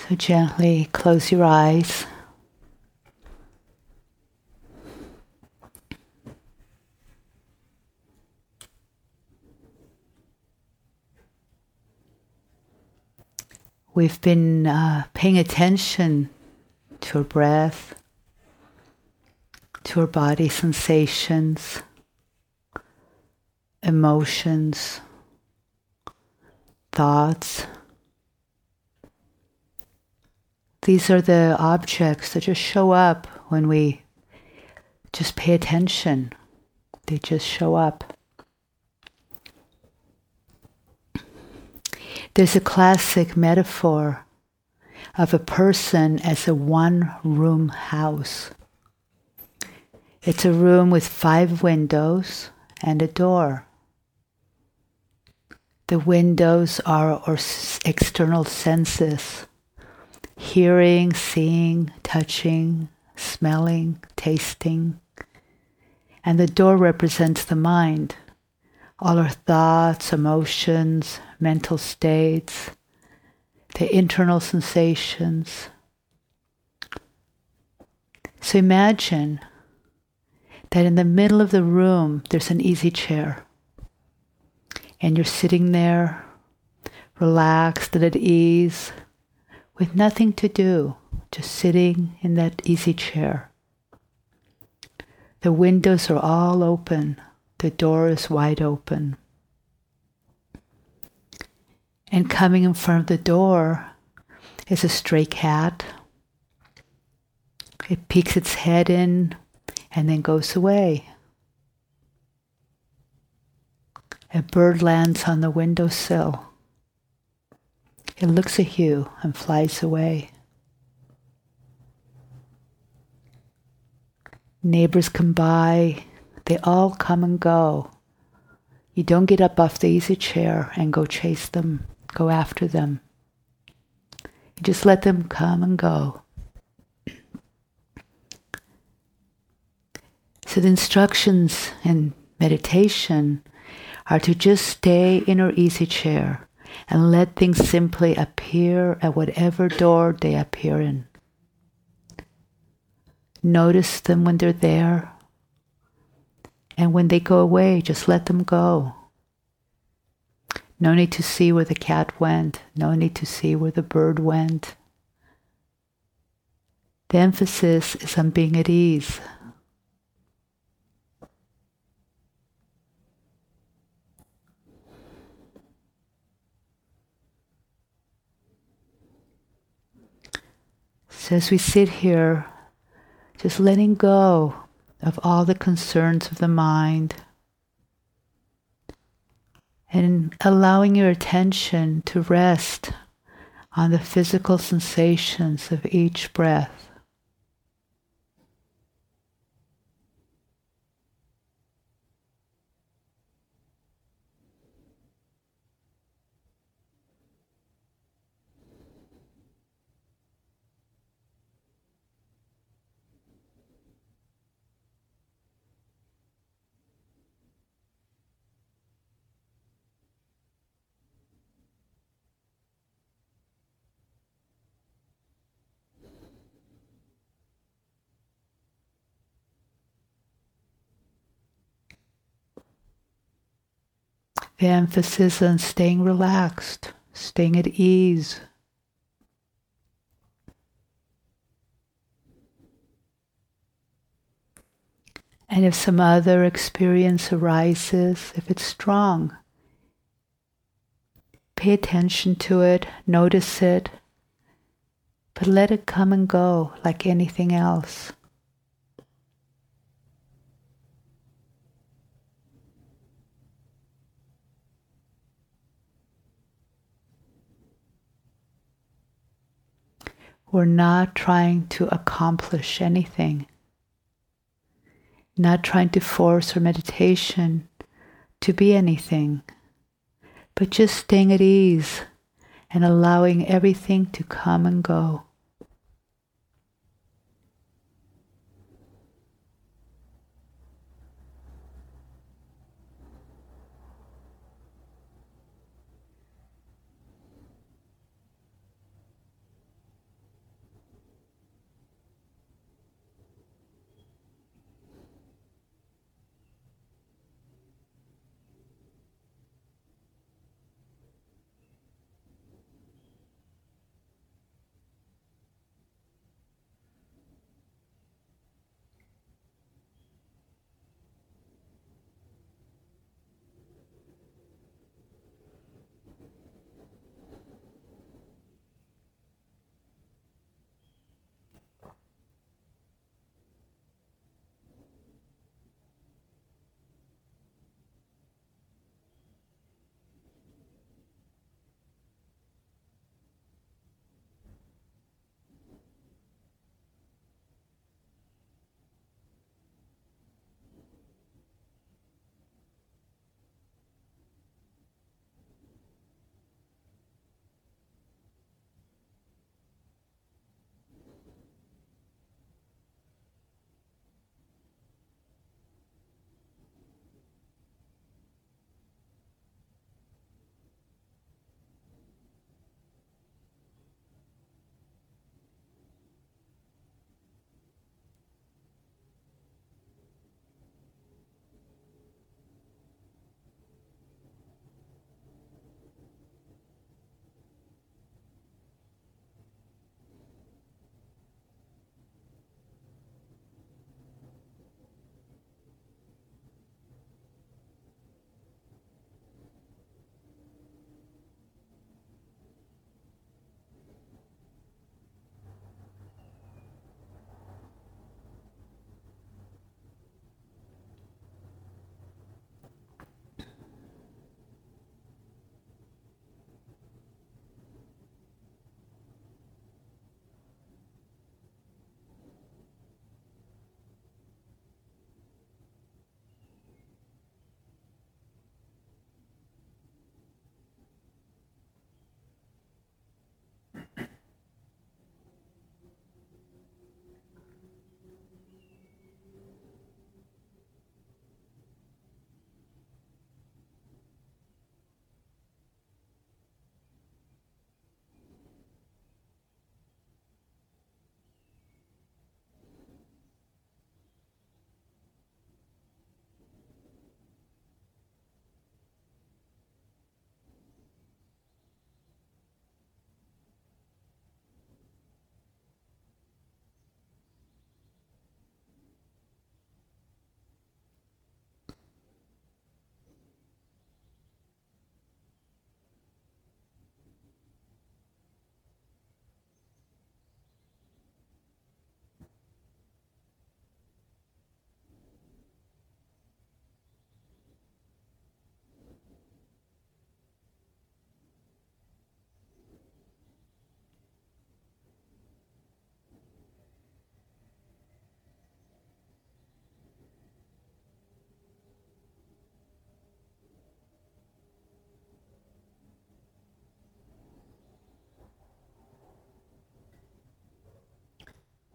So gently close your eyes. We've been paying attention to our breath, to our body sensations, emotions, thoughts. These are the objects that just show up when we just pay attention. They just show up. There's a classic metaphor of a person as a one-room house. It's a room with 5 windows and a door. The windows are our external senses: hearing, seeing, touching, smelling, tasting. And the door represents the mind, all our thoughts, emotions, mental states, the internal sensations. So imagine that in the middle of the room there's an easy chair, and you're sitting there relaxed and at ease with nothing to do, just sitting in that easy chair. The windows are all open, the door is wide open. And coming in front of the door is a stray cat. It peeks its head in and then goes away. A bird lands on the windowsill. It looks at you and flies away. Neighbors come by, they all come and go. You don't get up off the easy chair and go chase them, go after them. You just let them come and go. So the instructions in meditation are to just stay in our easy chair and let things simply appear at whatever door they appear in. Notice them when they're there, and when they go away, just let them go. No need to see where the cat went, no need to see where the bird went. The emphasis is on being at ease. So as we sit here, just letting go of all the concerns of the mind and allowing your attention to rest on the physical sensations of each breath. The emphasis on staying relaxed, staying at ease. And if some other experience arises, if it's strong, pay attention to it, notice it, but let it come and go like anything else. We're not trying to accomplish anything, not trying to force our meditation to be anything, but just staying at ease and allowing everything to come and go.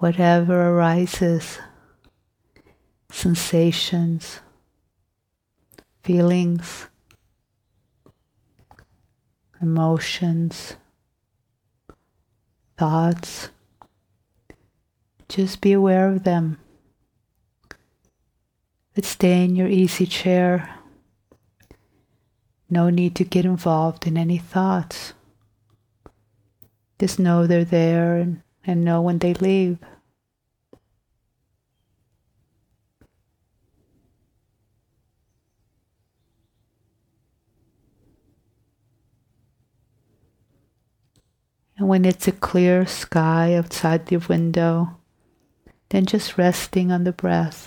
whatever arises, sensations, feelings, emotions, thoughts, just be aware of them. But stay in your easy chair. No need to get involved in any thoughts. Just know they're there and know when they leave. And when it's a clear sky outside the window, then just resting on the breath.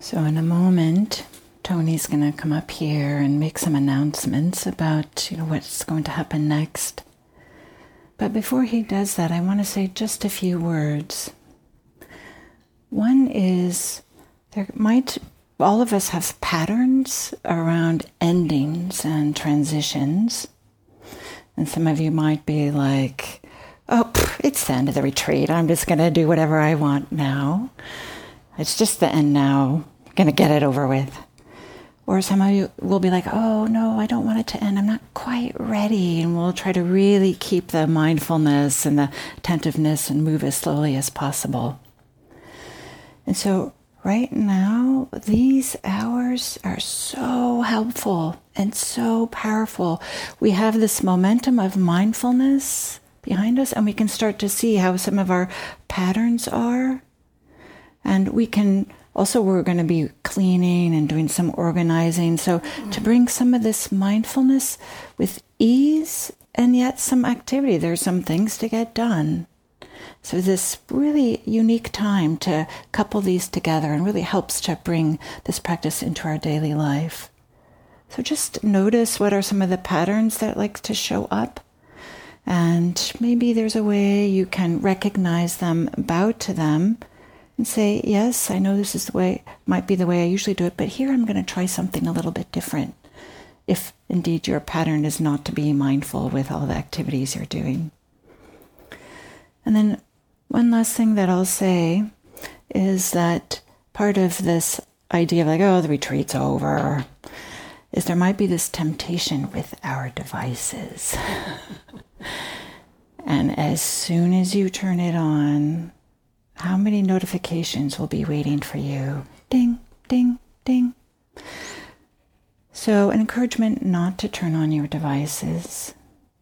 So in a moment, Tony's going to come up here and make some announcements about, what's going to happen next. But before he does that, I want to say just a few words. One is, all of us have patterns around endings and transitions. And some of you might be like, it's the end of the retreat. I'm just going to do whatever I want now. It's just the end now. I'm going to get it over with. Or some of you will be like, oh, no, I don't want it to end. I'm not quite ready. And we'll try to really keep the mindfulness and the attentiveness and move as slowly as possible. And so right now, these hours are so helpful and so powerful. We have this momentum of mindfulness behind us, and we can start to see how some of our patterns are. And we can also, we're going to be cleaning and doing some organizing. So to bring some of this mindfulness with ease and yet some activity, there's some things to get done. So this really unique time to couple these together and really helps to bring this practice into our daily life. So just notice what are some of the patterns that like to show up. And maybe there's a way you can recognize them, bow to them, and say, yes, I know this is might be the way I usually do it, but here I'm going to try something a little bit different. If indeed your pattern is not to be mindful with all the activities you're doing. And then one last thing that I'll say is that part of this idea of the retreat's over, is there might be this temptation with our devices. And as soon as you turn it on, how many notifications will be waiting for you? Ding, ding, ding. So an encouragement not to turn on your devices.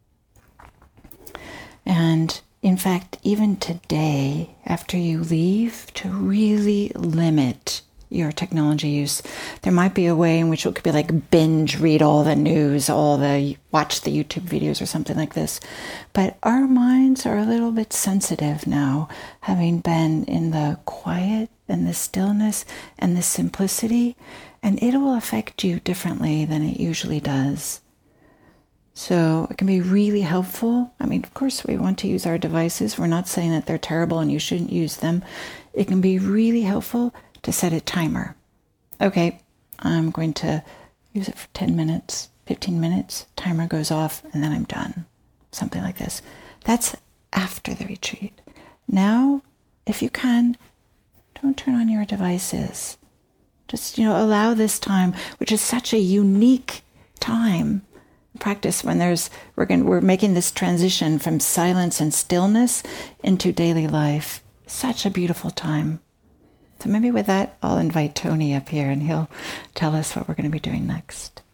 And in fact, even today, after you leave, to really limit your technology use. There might be a way in which it could be like binge read all the news, watch the YouTube videos or something like this. But our minds are a little bit sensitive now, having been in the quiet and the stillness and the simplicity, and it will affect you differently than it usually does. So it can be really helpful. I mean, of course, we want to use our devices. We're not saying that they're terrible and you shouldn't use them. It can be really helpful to set a timer. Okay, I'm going to use it for 10 minutes, 15 minutes. Timer goes off and then I'm done. Something like this. That's after the retreat. Now, if you can, don't turn on your devices. Just, allow this time, which is such a unique time practice when we're making this transition from silence and stillness into daily life. Such a beautiful time. So maybe with that, I'll invite Tony up here and he'll tell us what we're going to be doing next.